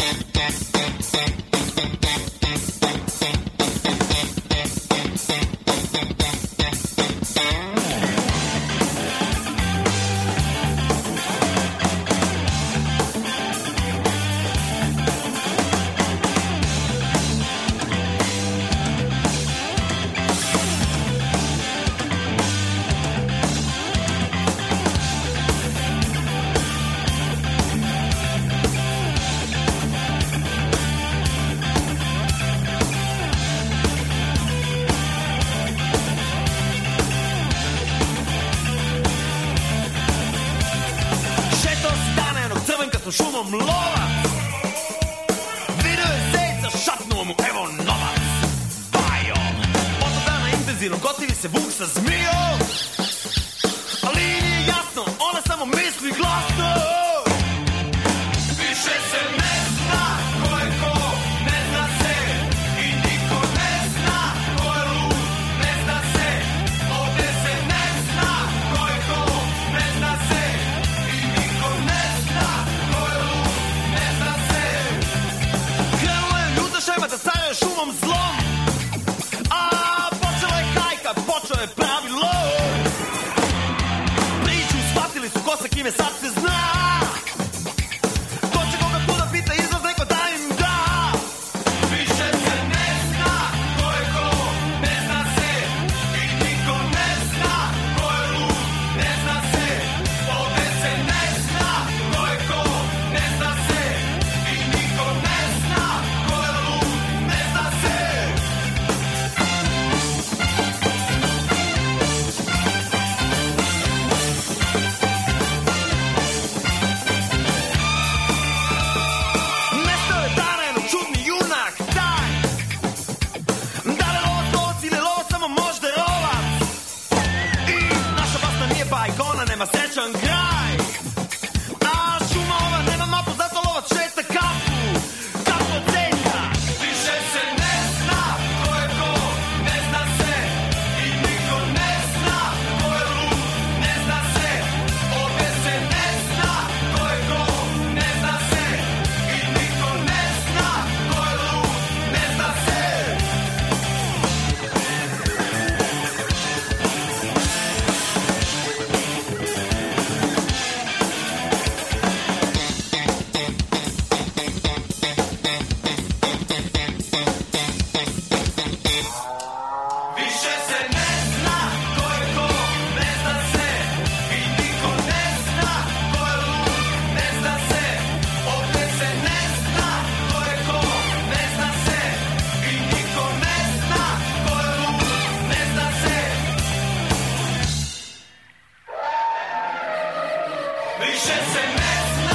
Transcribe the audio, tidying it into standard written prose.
Šumom lovac video je zeca, šapnuo mu evo novac. Bajo od dana intenzivno gotivi se vuk sa zmijom, ali nije jasno, ona samo misli glasno. Više se ne zna ko je ko, ne zna se i niko ne zna ko je lud, ne zna se. Ovdje se ne zna ko je ko, ne zna se i niko ne zna. Šema da caruje šumom zlom, a počela je hajka, počeo je pravi lov. Priču shvatili su ko sa kime sad se zna. Ko će koga tu da pita, izlaz neko da im da. Više se ne zna ko je ko, ne zna se i niko ne zna ko je lud, ne zna se. Ovdje se ne zna ko je ko, ne zna se i niko ne zna ko je lud. Nema srećan kraj, a šuma ova nema mapu, zato lovac šeta kapu, kapu od zeca. Više se ne zna ko je ko, ne zna se i niko ne zna ko je lud, ne zna se. Ovdje se ne zna ko je ko, ne zna se i niko ne zna ko je lud, ne zna se. Više se ne zna